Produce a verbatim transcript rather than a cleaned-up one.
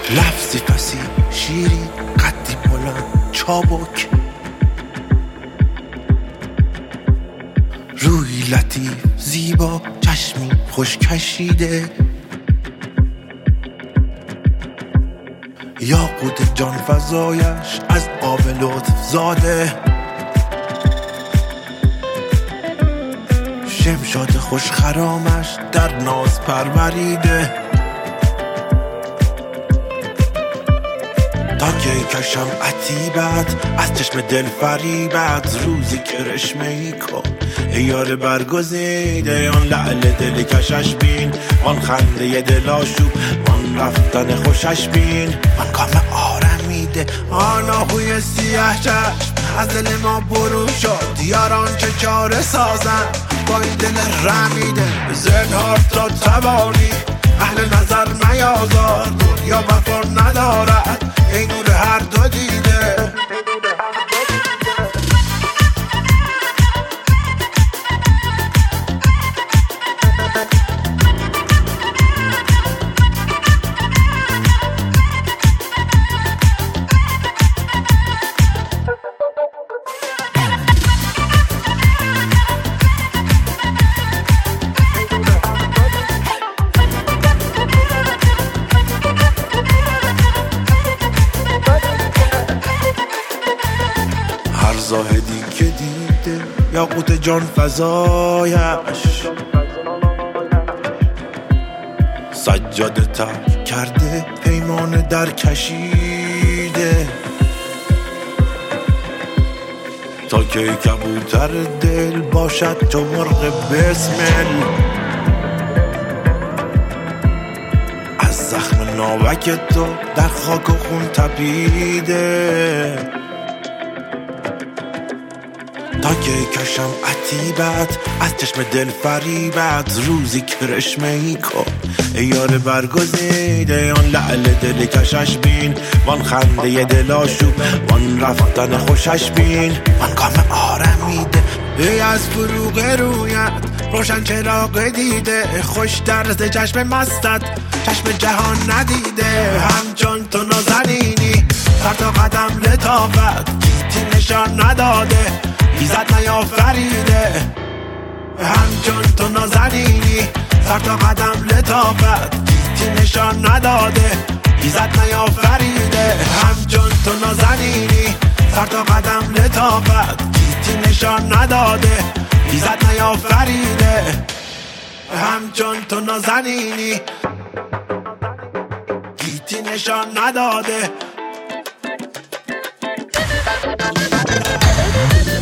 لفظی فسی شیری قدی بلند چابک، روی لطیف زیبا چشمی خوش کشیده، یاقوت جان فزایش از آب لطف زاده، شمشاد خوش خرامش در ناز پروریده، تا که کشم عتیبت از چشم دل فریبت، روزی کرشمه ای کن ای یار برگزیده، آن لعل دل کشش بین، آن خنده دل آشوب، آن رفتن خوشش بین، آن کام آرمیده، آن آهوی سیاه چشم از دل ما برون شد، یاران چه چاره سازن با این دل رمیده، زنهار تا توانی اهل نظر میازار، دنیا وفا ندارد ای نور هر دو دیده. زاهدی که دیده یاقوت جان فزایش، سجاده ترک کرده پیمان در کشیده، تا که کبوتر دل باشد تو مرغ بسمل، از زخم ناوک تو در خاک و خون تپیده، تا که کشم عتیبت از چشم دل فریبت، روزی کرشمه ای کن ای یار برگزیده، آن لعل دل کشش بین، وان خنده دل آشوب، وان رفتن خوشش بین، وان کام آرمیده، ای از فروغ رویت روشن چراغ دیده، خوش درز چشم مستت چشم جهان ندیده، همچون تو نازنینی سر تا قدم لطافت، گیتی نشان نداده ایزد نیافریده، همچون تو نازنینی سر تا قدم لطافت، گیتی نشان نداده ایزد نیافریده، همچون تو نازنینی سر تا قدم لطافت، گیتی نشان نداده ایزد نیافریده، همچون تو نازنینی گیتی نشان نداده.